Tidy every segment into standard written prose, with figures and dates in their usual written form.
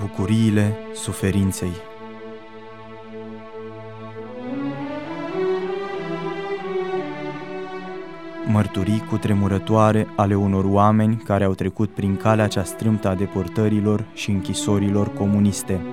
Bucuriile suferinței. Mărturii cutremurătoare ale unor oameni care au trecut prin calea cea strâmtă a deportărilor și închisorilor comuniste.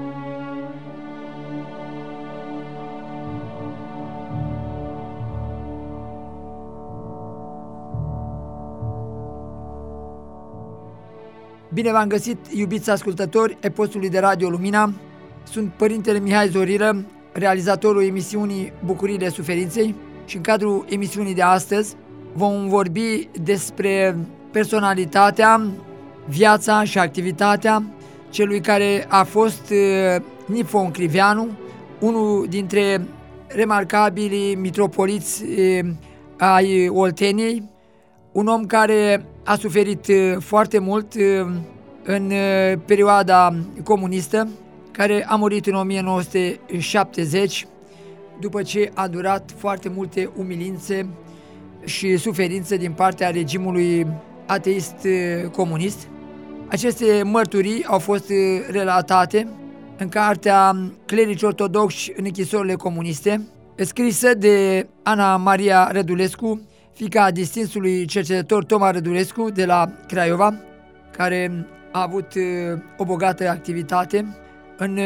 Bine v-am găsit, iubiți ascultători ai postului de Radio Lumina. Sunt Părintele Mihai Zorilă, realizatorul emisiunii Bucuriile Suferinței, și în cadrul emisiunii de astăzi vom vorbi despre personalitatea, viața și activitatea celui care a fost Nifon Criveanu, unul dintre remarcabilii mitropoliți ai Olteniei, un om care a suferit foarte mult în perioada comunistă, care a murit în 1970, după ce a durat foarte multe umilințe și suferințe din partea regimului ateist comunist. Aceste mărturii au fost relatate în cartea Clerici ortodoxi în închisorile comuniste, scrisă de Ana Maria Rădulescu, fiica distinsului cercetător Toma Rădulescu de la Craiova, care a avut o bogată activitate în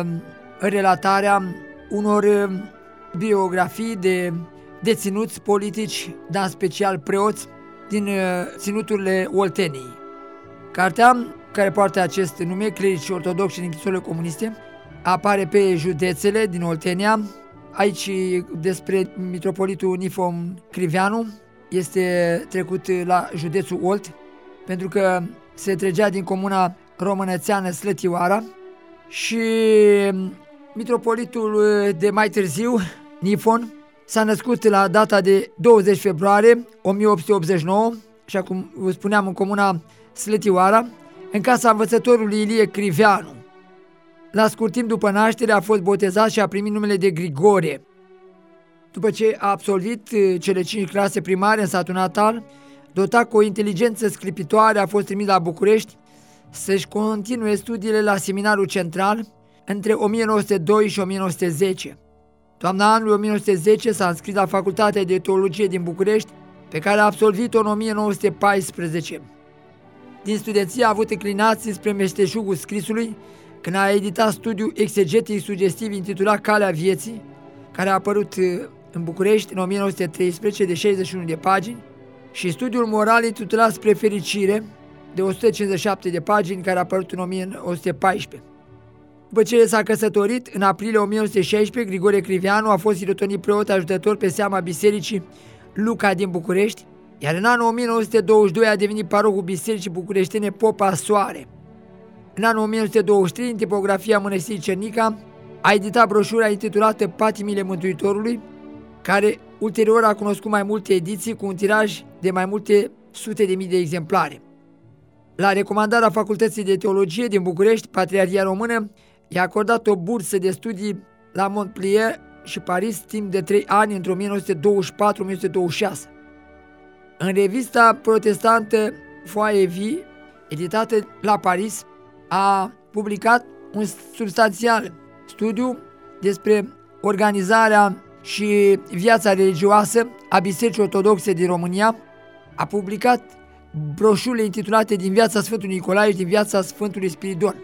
relatarea unor biografii de deținuți politici, dar în special preoți, din ținuturile Olteniei. Cartea, care poartă acest nume, Clerici ortodoxi în închisorile comuniste, apare pe județele din Oltenia. Aici despre mitropolitul Nifon Criveanu este trecut la județul Olt, pentru că se trecea din comuna românățeană Slătioara, și mitropolitul de mai târziu, Nifon, s-a născut la data de 20 februarie 1889, așa cum vă spuneam, în comuna Slătioara, în casa învățătorului Ilie Criveanu. La scurt timp după naștere a fost botezat și a primit numele de Grigore. După ce a absolvit cele 5 clase primare în satul natal, dotat cu o inteligență sclipitoare, a fost trimis la București să-și continue studiile la Seminarul Central între 1902 și 1910. Toamna anului 1910 s-a înscris la Facultatea de Teologie din București, pe care a absolvit-o în 1914. Din studenție a avut înclinații spre meșteșugul scrisului, când a editat studiul exegetic sugestiv intitulat Calea Vieții, care a apărut în București în 1913 de 61 de pagini, și studiul moral intitulat Spre Fericire, de 157 de pagini, care a apărut în 1914. După ce s-a căsătorit, în aprilie 1916, Grigore Criveanu a fost irotonit preot ajutător pe seama bisericii Luca din București, iar în anul 1922 a devenit parocul bisericii bucureștene Popa Soare. În anul 1923, în tipografia Mănăstirii Cernica, a editat broșura intitulată Patimile Mântuitorului, care ulterior a cunoscut mai multe ediții cu un tiraj de mai multe sute de mii de exemplare. La recomandarea Facultății de Teologie din București, Patriarhia Română i-a acordat o bursă de studii la Montpellier și Paris timp de 3 ani între 1924-1926. În revista protestantă Foaie Vie, editată la Paris, a publicat un substanțial studiu despre organizarea și viața religioasă a Bisericii Ortodoxe din România. A publicat broșurile intitulate Din viața Sfântului Nicolae și Din viața Sfântului Spiridon.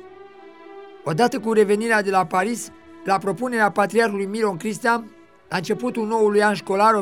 Odată cu revenirea de la Paris, la propunerea Patriarhului Miron Cristian, la începutul noului an școlar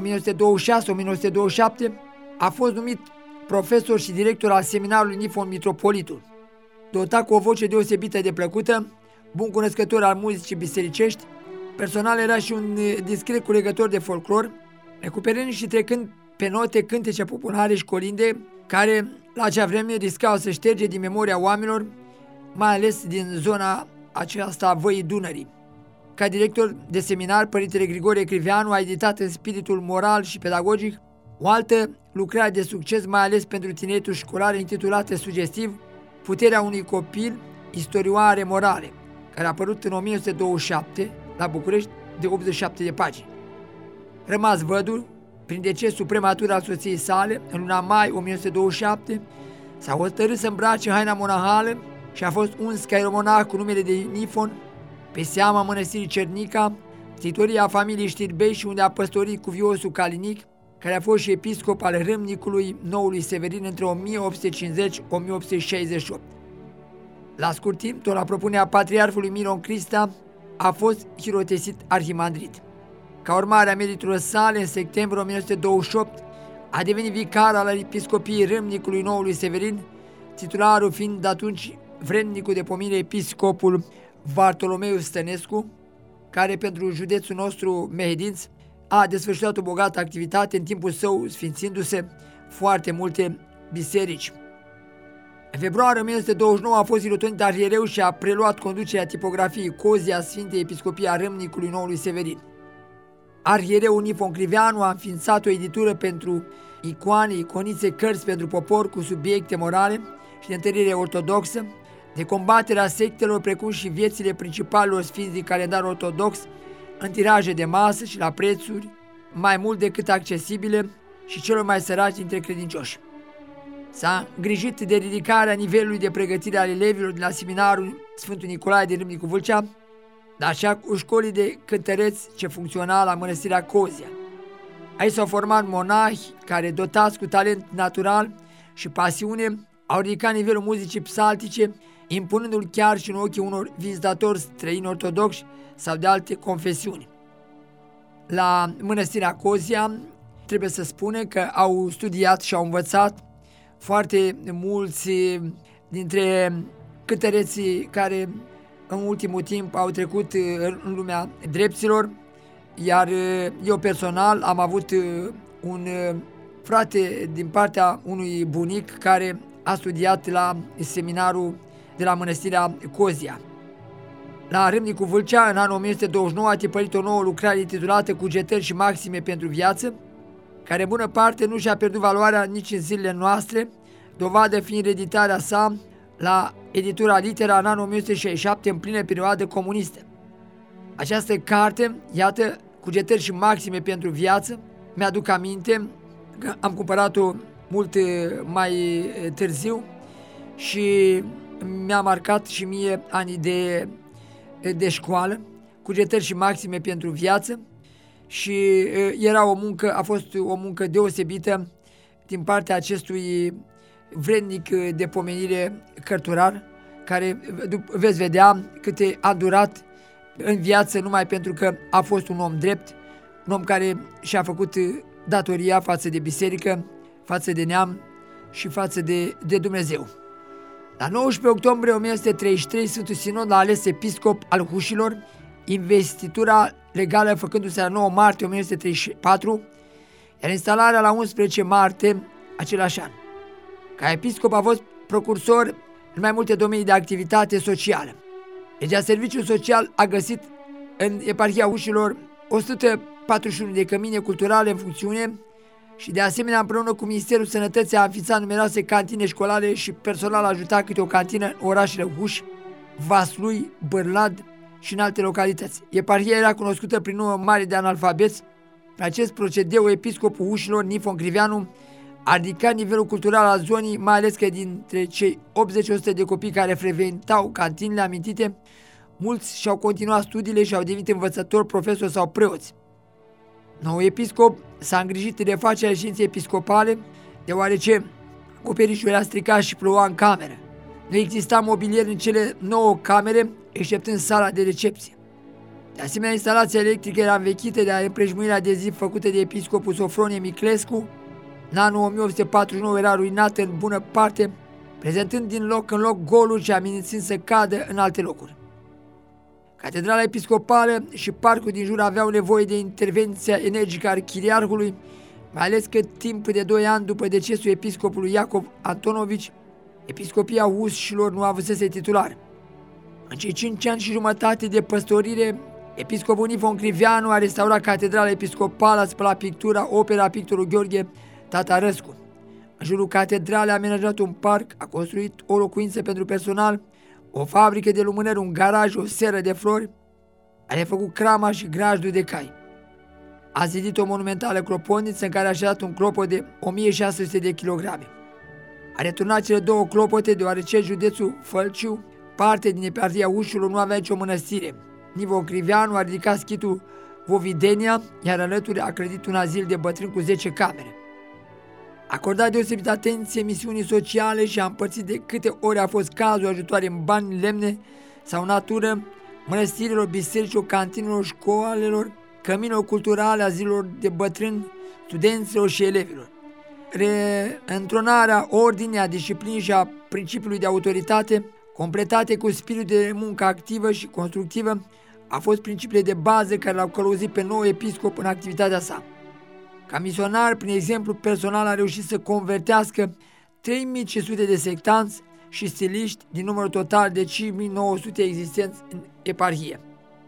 1926-1927, a fost numit profesor și director al seminarului Nifon Mitropolitul. Dotat cu o voce deosebită de plăcută, bun cunoscător al muzicii bisericești, personal era și un discret culegător de folclor, recuperând și trecând pe note cântece populare și colinde, care la acea vreme riscau să șterge din memoria oamenilor, mai ales din zona aceasta a Văii Dunării. Ca director de seminar, Părintele Grigore Criveanu a editat în spiritul moral și pedagogic o altă lucrare de succes, mai ales pentru tineretul școlar, intitulată sugestiv Puterea unui copil, istorioare morale, care a apărut în 1927 la București, de 87 de pagini. Rămas văduv, prin decesul prematur al soției sale, în luna mai 1927, s-a hotărât să îmbrace haina monahală și a fost uns ca ieromonah cu numele de Nifon, pe seama mănăstirii Cernica, țitoria familiei Știrbei și unde a păstorit cuviosul Calinic, care a fost și episcop al râmnicului Noului Severin între 1850-1868. La scurt timp, tot la propunerea patriarhului Miron Crista, a fost hirotesit arhimandrit. Ca urmare a meriturilor sale, în septembrie 1928, a devenit vicar al episcopiei râmnicului Noului Severin, titularul fiind de atunci vrednicul de pomire episcopul Bartolomeu Stănescu, care pentru județul nostru Mehedinț a desfășurat o bogată activitate în timpul său, sfințindu-se foarte multe biserici. În februarie 1929 a fost irotonit arhiereu și a preluat conducerea tipografiei Cozia Sfintei Episcopii a Râmnicului Noului Severin. Arhiereu Nifon Criveanu a înființat o editură pentru icoane, iconițe, cărți pentru popor cu subiecte morale și de întărire ortodoxă, de combaterea sectelor, precum și viețile principalelor sfinți din calendarul ortodox, în tiraje de masă și la prețuri mai mult decât accesibile și celor mai săraci dintre credincioși. S-a îngrijit de ridicarea nivelului de pregătire al elevilor de la seminarul Sfântul Nicolae din Râmnicu Vâlcea, dar și a școlii de cântăreți ce funcționa la mănăstirea Cozia. Aici s-au format monahi care, dotați cu talent natural și pasiune, au ridicat nivelul muzicii psaltice, impunându-l chiar și în ochii unor vizitatori străini ortodoxi sau de alte confesiuni. La mănăstirea Cozia trebuie să spune că au studiat și au învățat foarte mulți dintre cântăreții care în ultimul timp au trecut în lumea drepților, iar eu personal am avut un frate din partea unui bunic care a studiat la seminarul de la mănăstirea Cozia. La Râmnicu Vâlcea, în anul 1929, a tipărit o nouă lucrare intitulată Cugetări și maxime pentru viață, care în bună parte nu și-a pierdut valoarea nici în zilele noastre, dovadă fiind editarea sa la editura Litera în anul 1967, în plină perioadă comunistă. Această carte, iată, Cugetări și maxime pentru viață, mi-aduc aminte că am cumpărat-o mult mai târziu și mi-a marcat și mie anii de școală, Cugetări și maxime pentru viață, și era a fost o muncă deosebită din partea acestui vrednic de pomenire cărturar, care veți vedea câte a durat în viață numai pentru că a fost un om drept, un om care și-a făcut datoria față de biserică, față de neam și față de Dumnezeu. La 19 octombrie 1933, Sfântul Sinod l-a ales episcop al Hușilor, investitura legală făcându-se la 9 martie 1934, iar instalarea la 11 martie același an. Ca episcop a fost procursor în mai multe domenii de activitate socială. Legea Serviciul Social a găsit în eparhia Hușilor 141 de cămine culturale în funcțiune și de asemenea împreună cu Ministerul Sănătății a înființat numeroase cantine școlare și personal a ajutat câte o cantină în orașele Huș, Vaslui, Bârlad și în alte localități. Eparhia era cunoscută prin număr mare de analfabeți. Prin acest procedeu, episcopul Hușilor, Nifon Criveanu, a ridicat nivelul cultural al zonii, mai ales că dintre cei 80-100 de copii care frecventau cantinele amintite, mulți și-au continuat studiile și au devenit învățători, profesori sau preoți. Noul episcop s-a îngrijit de refacerea reședinței episcopale, deoarece acoperișul era stricat și ploua în cameră. Nu exista mobilier în cele 9 camere, exceptând sala de recepție. De asemenea, instalația electrică era învechită de împrejmuirea adeziv făcută de episcopul Sofronie Miclescu. În anul 1849 era ruinată în bună parte, prezentând din loc în loc goluri și amenințând să cadă în alte locuri. Catedrala episcopală și parcul din jur aveau nevoie de intervenția energică a arhierarhului, mai ales că timp de 2 ani după decesul episcopului Iacov Antonovici, episcopia Hușilor nu avusese titular. În cei 5 ani și jumătate de păstorire, episcopul Nifon Criveanu a restaurat catedrala episcopală, a spălat pictura, opera pictorului Gheorghe Tatarăscu. În jurul catedralei a amenajat un parc, a construit o locuință pentru personal, o fabrică de lumânări, un garaj, o seră de flori, a refăcut crama și grajdul de cai. A zidit o monumentală clopotniță în care a așezat un clopot de 1600 de kilograme. A returnat cele două clopote deoarece județul Fălciu, parte din eparhia Ușilor, nu avea nicio mănăstire. Nivo Criveanu a ridicat schitul Vovidenia, iar alături a clădit un azil de bătrâni cu 10 camere. A acordat deosebită atenție misiunii sociale și a împărțit de câte ori a fost cazul ajutoare în bani, lemne sau natură, mănăstirilor, bisericilor, cantinelor, școlelor, căminelor culturale, azilor de bătrâni, studenților și elevilor. Reîntronarea ordinii, a disciplinii și a principiului de autoritate, completate cu spiritul de muncă activă și constructivă, a fost principiile de bază care l-au călăuzit pe nou episcop în activitatea sa. Ca misionar, prin exemplu personal, a reușit să convertească 3500 de sectanți și stiliști din numărul total de 5900 existenți în eparhie.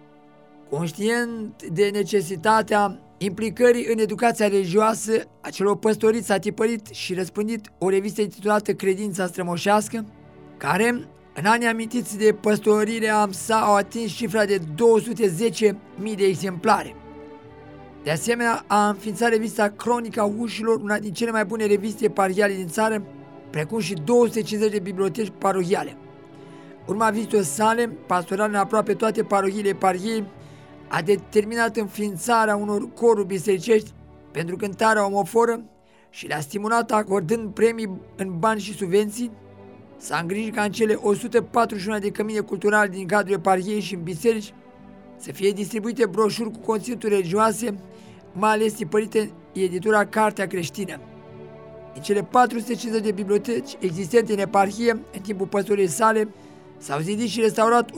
Conștient de necesitatea implicării în educația religioasă a celor păstoriți, a tipărit și răspândit o revistă intitulată Credința strămoșească, care, în anii amintiți de păstorirea sa, au atins cifra de 210.000 de exemplare. De asemenea, a înființat revista Cronica Ușilor, una din cele mai bune reviste eparhiale din țară, precum și 250 de biblioteci parohiale. Urma vizitelor sale, pastorale în aproape toate parohiile eparhiei, a determinat înființarea unor coruri bisericești pentru cântarea omoforă și le-a stimulat acordând premii în bani și subvenții. S-a îngrijit ca în cele 141 de cămine culturale din cadrul eparhiei și în biserici să fie distribuite broșuri cu conținuturi religioase, mai ales tipărite în editura Cartea Creștină. Din cele 450 de biblioteci existente în eparhie, în timpul păstoriei sale, s-au zidit și restaurat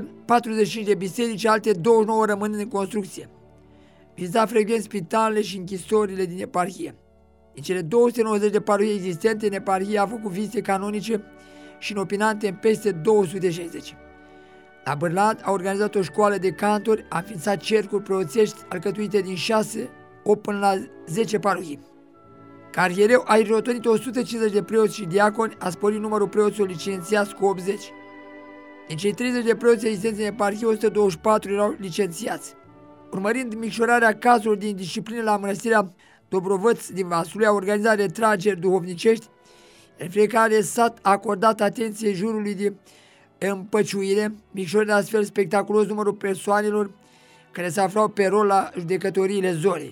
145 de biserici, alte 29 rămânând în construcție. Vizita frecvent spitalele și închisorile din eparhie. Din cele 290 de parohii existente în eparhie a făcut vizite canonice și inopinante în peste 260. La Bârlad a organizat o școală de cantori, a înființat cercuri preoțești alcătuite din 6, 8 până la 10 parohii. Ca arhiereu a rotonit 150 de preoți și diaconi, a sporit numărul preoților licențiați cu 80. Din cei 30 de preoți existenți în eparhie, 124 erau licențiați. Urmărind micșorarea cazurilor din disciplină la mănăstirea Dobrovăț din Vaslui, a organizat retrageri duhovnicești, în fiecare sat a acordat atenție jurului de împăciuire, micșorând astfel spectaculos numărul persoanelor care se aflau pe rol la judecătoriile Zorei.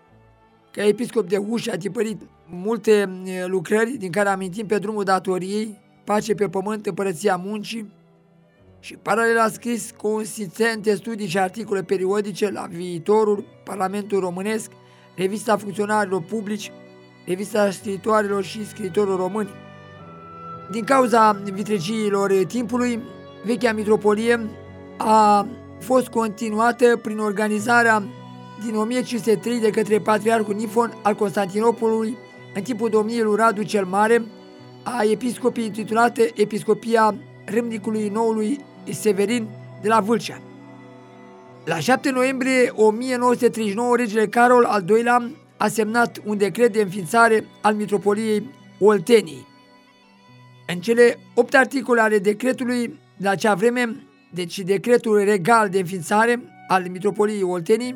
Ca episcop de Uși a tipărit multe lucrări, din care amintim Pe drumul datoriei, Pace pe pământ, Împărăția muncii, și paralel a scris consistente studii și articole periodice la Viitorul, Parlamentul Românesc, Revista Funcționarilor Publici, Revista Scriitoarelor și Scriitorilor Români. Din cauza vitregiilor timpului, vechea mitropolie a fost continuată prin organizarea din 1503 de către Patriarhul Nifon al Constantinopolului, în timpul domniei lui Radu cel Mare, a episcopii intitulată Episcopia Râmnicului Noului Severin de la Vâlcea. La 7 noiembrie 1939, regele Carol al II-lea a semnat un decret de înființare al mitropoliei Olteniei. În cele 8 articole ale decretului de acea vreme, deci decretul regal de înființare al mitropoliei Olteniei,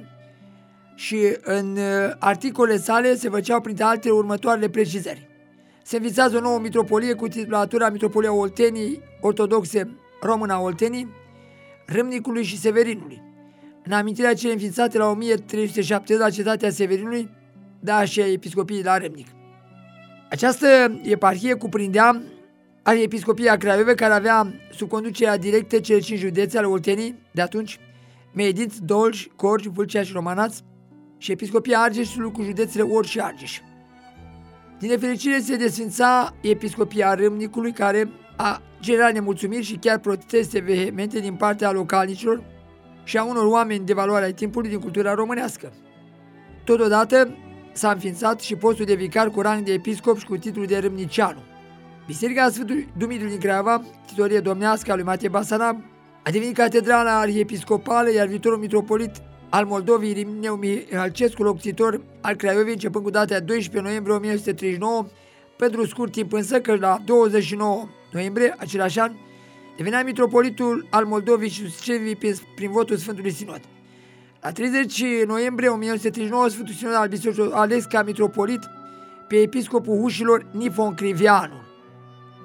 și în articolele sale se făceau printre altele următoarele precizări. Se înființează o nouă mitropolie cu titulatura Mitropolia Olteniei Ortodoxe Româna Oltenii, Râmnicului și Severinului, în amintirea celei înființate la 1370 la cetatea Severinului, da, și a episcopiei la Râmnic. Această eparhie cuprindea Arhiepiscopia Craiovei, care avea sub conducerea directă cele 5 județe ale Olteniei de atunci, Mehedinți, Dolj, Corj, Vâlcea și Romanaț, și Episcopia Argeșului cu județele Orj și Argeș. Din nefericire se desfința Episcopia Râmnicului, care a generat nemulțumiri și chiar proteste vehemente din partea localnicilor și a unor oameni de valoare ai timpului din cultura românească. Totodată s-a înființat și postul de vicar cu rang de episcop și cu titlul de râmnicianu. Biserica Sfântul Dumitru din Craiova, titorie domnească a lui Matei Basarab, a devenit catedrala arhiepiscopală, iar viitorul mitropolit al Moldovei, Irineu Mihalcescu, locțitor al Craiovei, începând cu data 12 noiembrie 1939, pentru scurt timp însă, că la 29 noiembrie același an, devenea mitropolitul al Moldovei și Suceviei prin votul Sfântului Sinod. La 30 noiembrie 1939, Sfântul Sinod al Bisericii a ales ca mitropolit pe episcopul Ușilor Nifon Criveanu.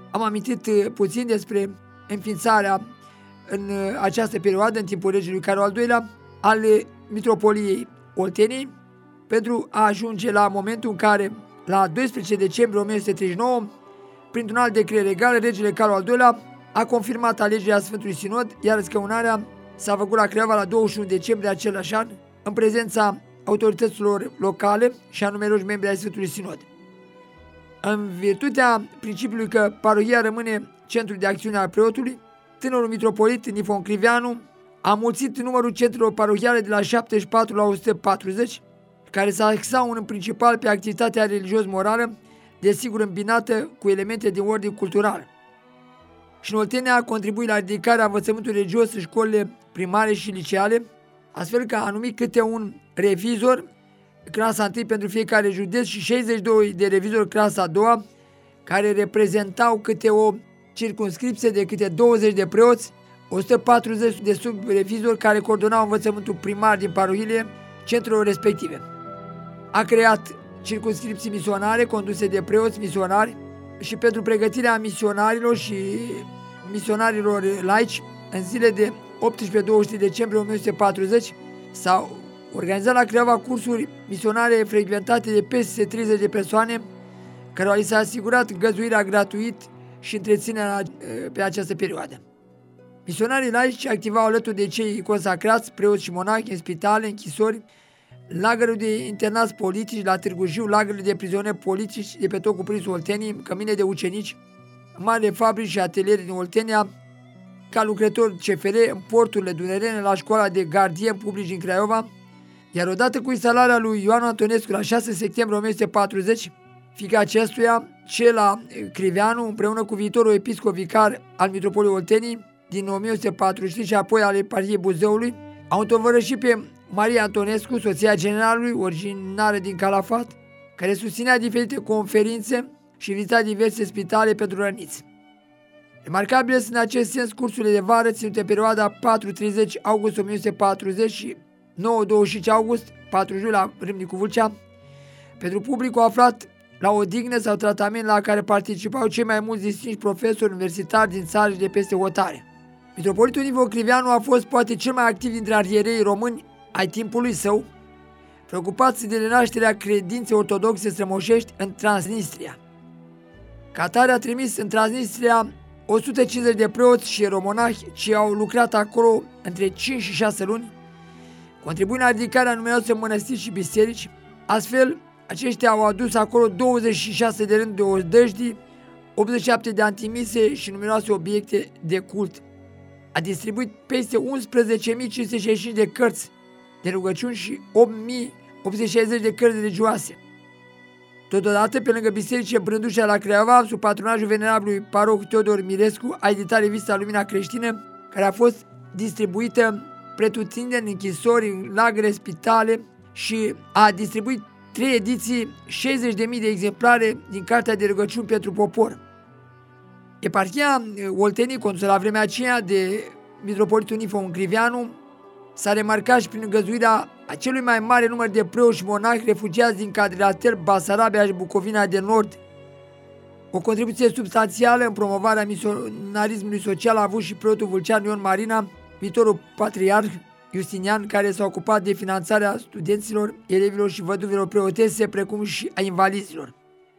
Am amintit puțin despre înființarea în această perioadă, în timpul regelui Carol al II-lea, al Mitropoliei Olteniei, pentru a ajunge la momentul în care, la 12 decembrie 1139, printr-un alt decret regal, regele Carol al II-lea a confirmat alegerea Sfântului Sinod, iar răscăunarea s-a făcut la Craiova la 21 decembrie același an, în prezența autorităților locale și a numeroși membri ai Sfântului Sinod. În virtutea principiului că parohia rămâne centru de acțiune al preotului, tânărul mitropolit Nifon Criveanu a mulțit numărul centrelor parohiale de la 74 la 140, care s-a axat în principal pe activitatea religios-morală, desigur îmbinată cu elemente din ordin cultural. Și în Oltenia a contribuit la ridicarea învățământului religios în școlile primare și liceale, astfel că a numit câte un revizor, clasa 1 pentru fiecare județ și 62 de revizori clasa a doua, care reprezentau câte o circumscripție de câte 20 de preoți, 140 de subrevizori care coordonau învățământul primar din parohiile centrelor respective. A creat circumscripții misionare conduse de preoți misionari și pentru pregătirea misionarilor și misionarilor laici în zile de 18-20 decembrie 1940 s-au organizat la Craiova cursuri misionare frecventate de peste 30 de persoane, care li s-a asigurat găzuirea gratuit și întreținerea pe această perioadă. Misionarii laici activau alături de cei consacrați, preoți și monahi, în spitale, închisori, lagăruri de internați politici la Târgu Jiu, lagăruri de prizonieri politici de pe tot cuprinsul Olteniei, cămine de ucenici, mari fabrici și ateliere din Oltenia, ca lucrători CFR în porturile dunărene, la școala de gardieni publici din Craiova, iar odată cu instalarea lui Ioan Antonescu la 6 septembrie 1940, fiica acestuia, Cela Criveanu, împreună cu viitorul episcop vicar al Mitropoliei Olteniei din 1940 și apoi al eparhiei Buzăului, au întovărășit pe Maria Antonescu, soția generalului, originară din Calafat, care susținea diferite conferințe și vizita diverse spitale pentru răniți. Remarcabile sunt în acest sens cursurile de vară ținute în perioada 4-30 august 1940 și 9-25 august 40 la Râmnicu Vâlcea, pentru publicul aflat la odihnă sau tratament la care participau cei mai mulți distinși profesori universitari din țară și de peste hotare. Mitropolitul Nifon Criveanu a fost poate cel mai activ dintre arhierei români ai timpului său, preocupați de renașterea credinței ortodoxe strămoșești în Transnistria. Ca atare a trimis în Transnistria 150 de preoți și eromonahi ce au lucrat acolo între 5 și 6 luni, contribuind la ridicarea numeroase mănăstiri și biserici. Astfel, aceștia au adus acolo 26 de rânduri de odăjdii, 87 de antimise și numeroase obiecte de cult. A distribuit peste 11.565 de cărți de rugăciuni și 8.860 de cărți religioase. Totodată, pe lângă bisericile Brândușa la Craiova, sub patronajul venerabilului paroh Teodor Mirescu, a editat revista Lumina Creștină, care a fost distribuită pretutindeni în închisori, în lagăre, spitale și a distribuit 3 ediții, 60.000 de exemplare din Cartea de rugăciuni pentru popor. Eparhia Olteniei, condusă la vremea aceea de Mitropolitul Nifon Criveanu, s-a remarcat și prin găzuirea acelui mai mare număr de preoți și monahi refugiați din Cadrilatel, Basarabia și Bucovina de Nord. O contribuție substanțială în promovarea misionarismului social a avut și preotul vâlcean Ion Marina, viitorul patriarh Justinian, care s-a ocupat de finanțarea studenților, elevilor și văduvelor preotese, precum și a invalizilor.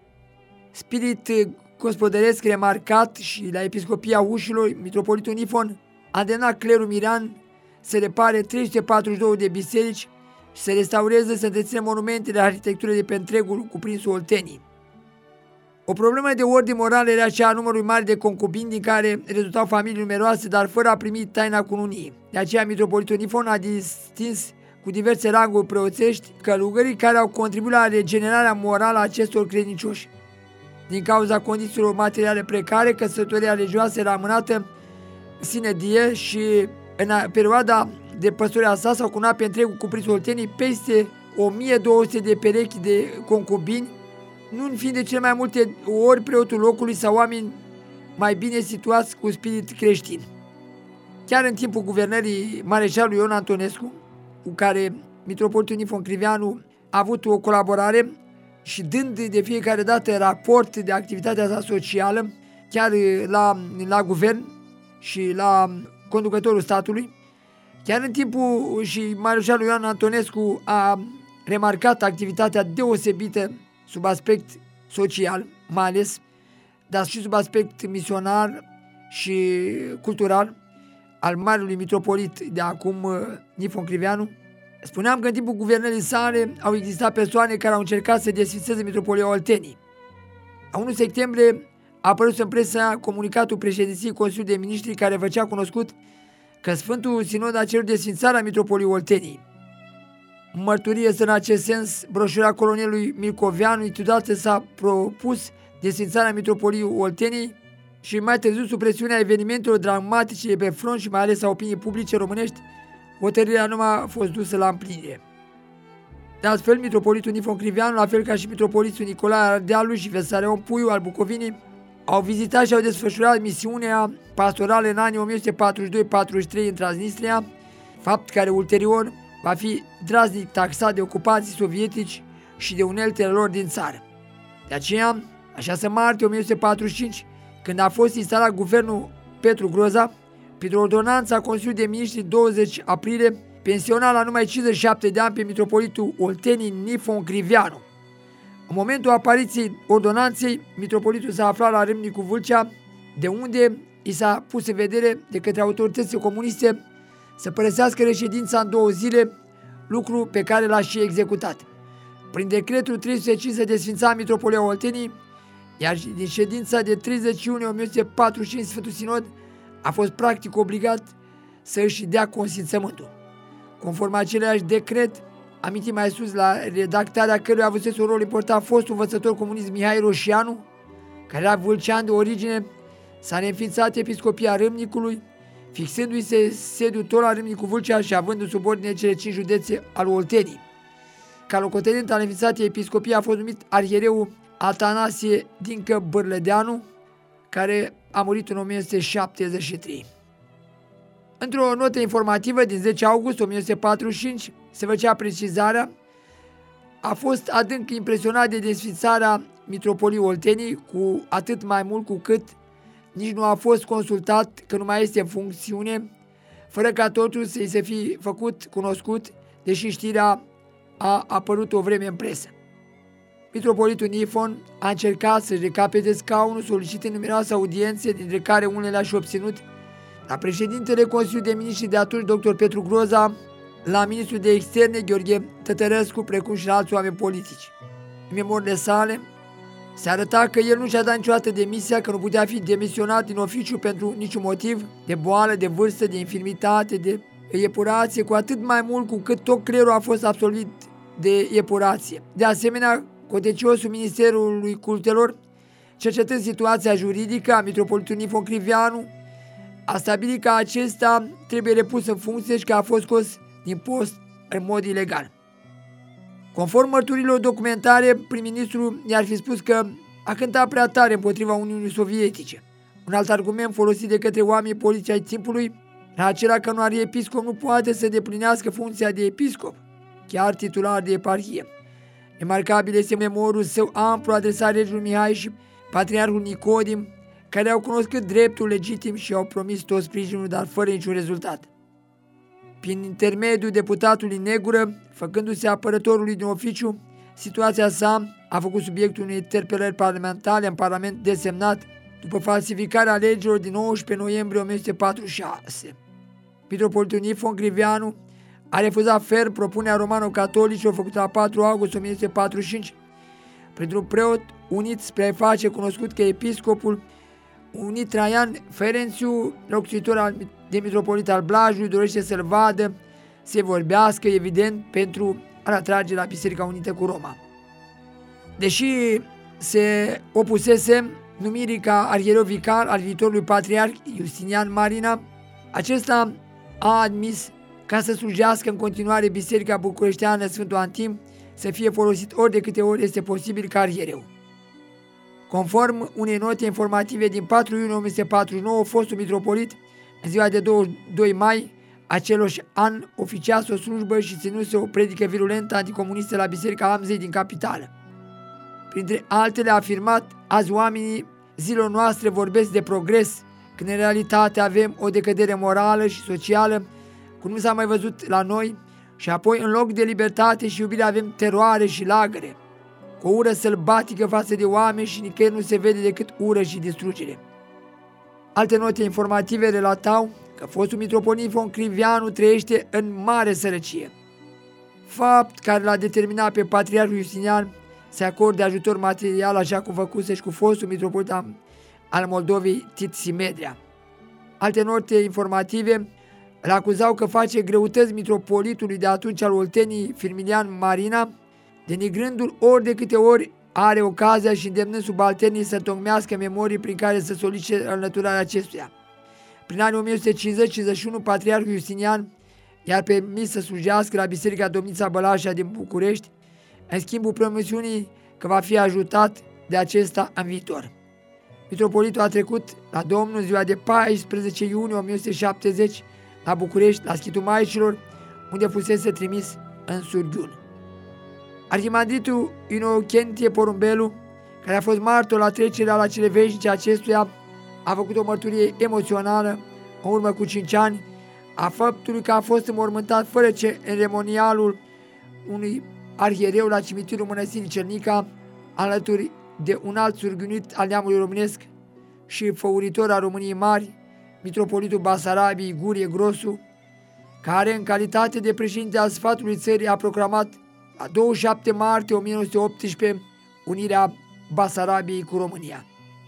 Spirit gospodăresc remarcat și la episcopia Ușilor, Mitropolitul Nifon a îndemnat clerul mirean să repare 342 de biserici și să restaureze, să întrețină monumentele arhitecturii de pe întregul cuprinsul Olteniei. O problemă de ordine moral era cea a numărului mare de concubini, din care rezultau familii numeroase, dar fără a primi taina cununiei. De aceea, Mitropolitul Nifon a distins cu diverse ranguri preoțești călugării care au contribuit la regenerarea morală a acestor credincioși. Din cauza condițiilor materiale precare, căsătoria religioasă era amânată sine die și în perioada de păstoria sa s-au cununat pe întregul cuprins Olteniei peste 1200 de perechi de concubini, nu fiind de cele mai multe ori preotul locului sau oameni mai bine situați cu spirit creștin. Chiar în timpul guvernării mareșalului Ion Antonescu, cu care Mitropolitul Nifon Criveanu a avut o colaborare și dând de fiecare dată raport de activitatea sa socială, chiar la guvern și la conducătorul statului. Chiar în timpul și mareșalul Ioan Antonescu a remarcat activitatea deosebită sub aspect social, mai ales, dar și sub aspect misionar și cultural al marelui mitropolit de acum, Nifon Criveanu. Spuneam că în timpul guvernării sale au existat persoane care au încercat să desfințeze Mitropolia Oltenii. La 1 septembrie a apărut în presă comunicatul președinției Consiliului de Ministri care făcea cunoscut că Sfântul Sinod a cerut desfințarea Mitropoliei Oltenii. În mărturie este în acest sens broșura colonelului Milcoveanu, intitulată S-a propus desfințarea Mitropoliei Oltenii și mai târziu, sub presiunea evenimentelor dramatice de pe front și mai ales a opiniei publice românești, hotărârea nu a fost dusă la împlinire. De altfel, mitropolitul Nifon Criveanu, la fel ca și mitropolitul Nicolae Ardealu și Vesarion Puiu al Bucovinii, au vizitat și au desfășurat misiunea pastorală în anii 1942-43 în Transnistria, fapt care ulterior va fi draznic taxat de ocupații sovietici și de uneltele lor din țară. De aceea, la 6 martie 1945, când a fost instalat guvernul Petru Groza, printr-o ordonanță a Consiliului de Ministri 20 aprilie, pensiona la numai 57 de ani pe mitropolitul Oltenii Nifon Criveanu. În momentul apariției ordonanței, mitropolitul s-a aflat la Râmnicu Vâlcea, de unde i s-a pus în vedere de către autoritățile comuniste să părăsească reședința în 2 zile, lucru pe care l-a și executat. Prin decretul 305 se desfința Mitropolia Oltenii, iar din ședința de 30 iunie 1945 Sfântul Sinod a fost practic obligat să își dea consimțământul. Conform aceleași decret, amintit mai sus, la redactarea căruia avusese un rol important fostul învățător comunist Mihai Roșianu, care era vâlcean de origine, s-a reînființat episcopia Râmnicului, fixându-i sediul tot la Râmnicu Vâlcea și având în subordine cele 5 județe al Oltenii. Ca locotenent al înființatei episcopiei a fost numit arhiereu Atanasie Dincă Bârlădeanu, care a murit în 1973. Într-o notă informativă din 10 august 1945 se făcea precizarea: a fost adânc impresionat de desfințarea Mitropoliei Oltenii, cu atât mai mult cu cât nici nu a fost consultat că nu mai este în funcțiune, fără ca totul să-i se fi făcut cunoscut, deși știrea a apărut o vreme în presă. Mitropolitul Nifon a încercat să-și recapete scaunul, solicitând numeroase audiențe, dintre care unele le-a și obținut la președintele Consiliului de Ministri de atunci, dr. Petru Groza, la ministrul de externe, Gheorghe Tătărescu, precum și la alți oameni politici. În memoriile sale se arăta că el nu și-a dat niciodată demisia, că nu putea fi demisionat din oficiu pentru niciun motiv, de boală, de vârstă, de infirmitate, de epurație, cu atât mai mult cu cât tot creierul a fost absolvit de epurație. De asemenea, contenciosul Ministerului Cultelor, cercetând situația juridică a mitropolitului Nifon Criveanu, a stabilit că acesta trebuie repus în funcție și că a fost scos din post în mod ilegal. Conform mărturilor documentare, prim-ministrul i-ar fi spus că a cântat prea tare împotriva Uniunii Sovietice. Un alt argument folosit de către oamenii politici ai timpului era acela că un arhiepiscop nu poate să deplinească funcția de episcop, chiar titular de eparhie. Remarcabil este memorul său amplu adresat regelui Mihai și patriarhul Nicodim, care au cunoscut dreptul legitim și au promis tot sprijinul, dar fără niciun rezultat. Prin intermediul deputatului Negură, făcându-se apărătorului din oficiu, situația sa a făcut subiectul unei interpelări parlamentare în Parlament desemnat după falsificarea legilor din 19 noiembrie 1946. Mitropolitul Nifon Criveanu a refuzat ferm propunerea romano-catolicilor făcută la 4 august 1945 printr-un preot unit spre a face cunoscut că episcopul unit Traian Ferențiu, locuitor de mitropolit al Blajului, dorește să-l vadă, să vorbească, evident, pentru a-l atrage la Biserica Unită cu Roma. Deși se opusese numirii ca arhiereu vicar al viitorului patriarh Justinian Marina, acesta a admis ca să slujească în continuare Biserica Bucureșteană Sfântul Antim, să fie folosit ori de câte ori este posibil ca arhiereu. Conform unei note informative din 4 iunie 1949, fostul mitropolit, în ziua de 22 mai, aceloși an, oficiase o slujbă și ținuse o predică virulentă anticomunistă la Biserica Amzei din capitală. Printre altele a afirmat: azi oamenii zilelor noastre vorbesc de progres, când în realitate avem o decădere morală și socială, cum nu s-a mai văzut la noi, și apoi în loc de libertate și iubire avem teroare și lagăre, cu o ură sălbatică față de oameni și nicăieri nu se vede decât ură și distrugere. Alte note informative relatau că fostul mitropolit Nifon Criveanu trăiește în mare sărăcie, fapt care l-a determinat pe Patriarhul Justinian să acorde ajutor material, așa cum făcuse și cu fostul mitropolit al Moldovei Tit Simedrea. Alte note informative îl acuzau că face greutăți mitropolitului de atunci al Olteniei, Firmilian Marina, denigrându-l ori de câte ori are ocazia și îndemnând subalternii să întocmească memorii prin care să solicite înlăturarea acestuia. Prin anii 1950-51, Patriarhul Justinian i-a permis să slujească la Biserica Domnița Bălașa din București, în schimbul promisiunii că va fi ajutat de acesta în viitor. Mitropolitul a trecut la Domnul în ziua de 14 iunie 1970 la București, la Schitul Maicilor, unde fusese trimis în surghiun. Arhimandritul Inocentie Porumbelu, care a fost martor la trecerea la cele veșnice acestuia, a făcut o mărturie emoțională în urmă cu 5 ani a faptului că a fost înmormântat fără ceremonialul unui arhiereu la cimitirul mănăstirii Cernica, alături de un alt surghiunit al neamului românesc și făuritor al României Mari, mitropolitul Basarabiei Gurie Grosu, care în calitate de președinte al Sfatului Țării a proclamat la 27 martie 1918 unirea Basarabiei cu România.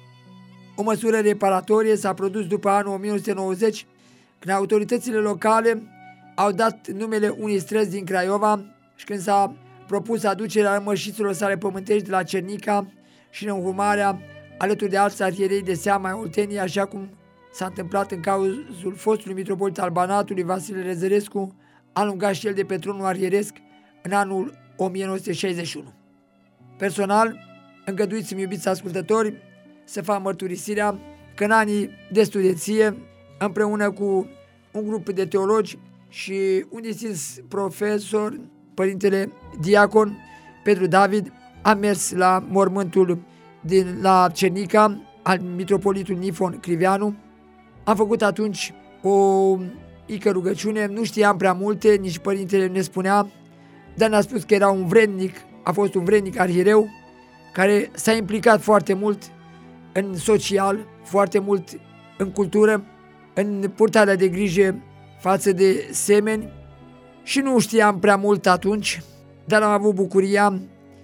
O măsură reparatorie s-a produs după anul 1990, când autoritățile locale au dat numele unei străzi din Craiova și când s-a propus aducerea rămășiților sale pământești de la Cernica și înhumarea alături de alți arhierei de seamă ai Olteniei, așa cum s-a întâmplat în cazul fostului mitropolit al Banatului Vasile Rezărescu, alungat și el de pe tronul arhieresc în anul 1961. Personal, îngăduiți-mi, iubiți ascultători, să fac mărturisirea că în anii de studenție, împreună cu un grup de teologi și un distins profesor, părintele diacon Petru David, am mers la mormântul la Cernica al mitropolitului Nifon Criveanu. Am făcut atunci o mică rugăciune, nu știam prea multe, nici părintele ne spunea, dar ne-a spus că era un vrednic, a fost un vrednic arhiereu care s-a implicat foarte mult în social, foarte mult în cultură, în purtarea de grijă față de semeni și nu știam prea mult atunci, dar am avut bucuria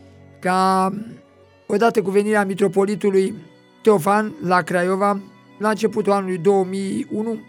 ca odată cu venirea mitropolitului Teofan la Craiova, la începutul anului 2001,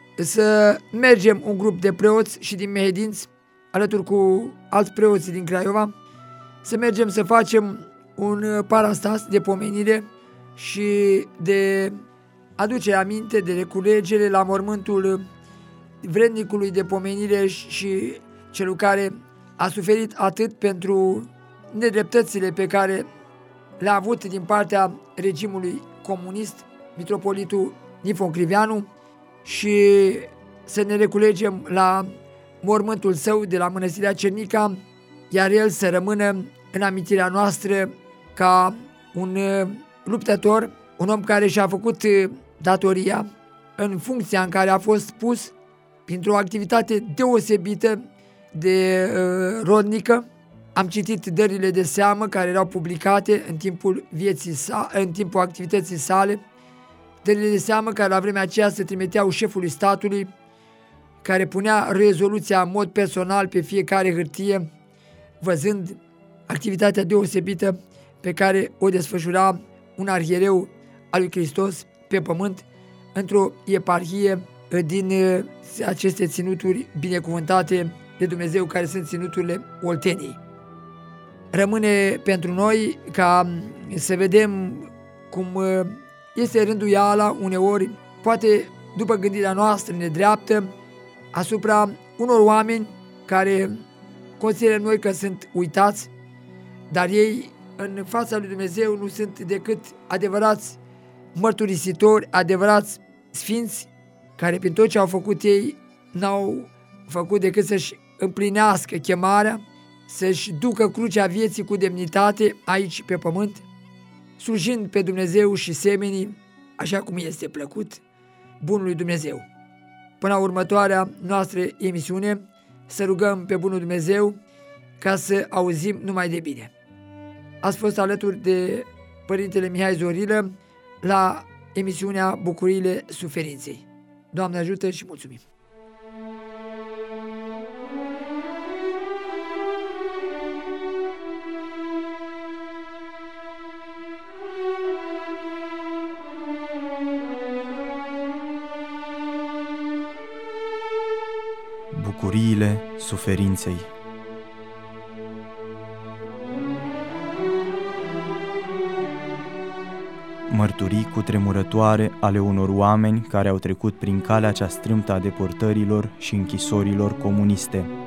să mergem un grup de preoți și din mehedinți, alături cu alți preoți din Craiova, să mergem să facem un parastas de pomenire și de aducere aminte, de reculegere la mormântul vrednicului de pomenire și celul care a suferit atât pentru nedreptățile pe care le-a avut din partea regimului comunist, mitropolitul Nifon Criveanu, și să ne reculegem la mormântul său de la mănăstirea Cernica, iar el să rămână în amintirea noastră ca un luptător, un om care și-a făcut datoria în funcția în care a fost pus printr-o activitate deosebită de rodnică. Am citit dările de seamă care erau publicate în timpul activității sale, dările de seamă care la vremea aceea se trimiteau șefului statului, care punea rezoluția în mod personal pe fiecare hârtie, văzând activitatea deosebită pe care o desfășura un arhiereu al lui Hristos pe pământ într-o eparhie din aceste ținuturi binecuvântate de Dumnezeu, care sunt ținuturile Olteniei. Rămâne pentru noi ca să vedem cum este rânduiala uneori, poate după gândirea noastră nedreaptă, asupra unor oameni care consideră noi că sunt uitați, dar ei în fața lui Dumnezeu nu sunt decât adevărați mărturisitori, adevărați sfinți, care prin tot ce au făcut ei n-au făcut decât să-și împlinească chemarea, să-și ducă crucea vieții cu demnitate aici pe pământ slujind pe Dumnezeu și semenii, așa cum este plăcut bunului Dumnezeu. Până la următoarea noastră emisiune, să rugăm pe bunul Dumnezeu ca să auzim numai de bine. Ați fost alături de Părintele Mihai Zorilă la emisiunea Bucuriile Suferinței. Doamne ajută și mulțumim! Bucuriile suferinței. Mărturii cutremurătoare ale unor oameni care au trecut prin calea cea strâmtă a deportărilor și închisorilor comuniste.